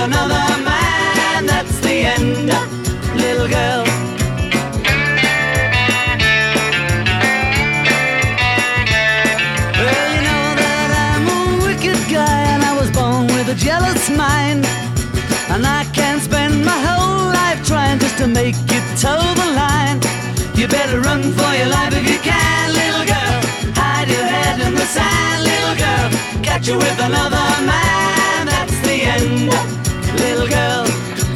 another man. That's the end, little girl. Well, you know that I'm a wicked guy, and I was born with a jealous mind, and I can't spend my whole life trying just to make you toe the line. You better run for your life if you can, little girl. Hide your head in the sand, little girl. Catch you with another man. That's the end, little girl.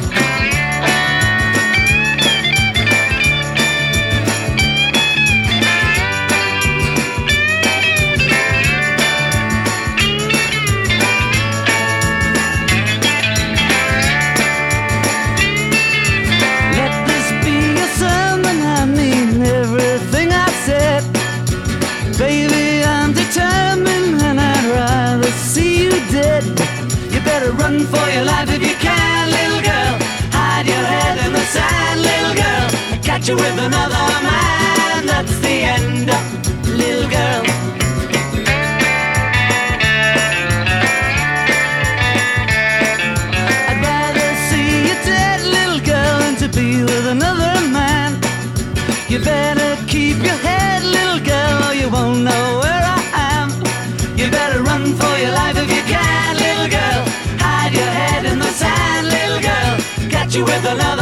Baby, I'm determined and I'd rather see you dead. You better run for your life if you can, little girl. Hide your head in the sand, little girl. Catch you with another man. That's the end, little girl. I'd rather see you dead, little girl, than to be with another man. You better keep your head, little girl, or you won't know where I am. You better run for your life if you can, little girl. Hide your head in the sand, little girl. Catch you with another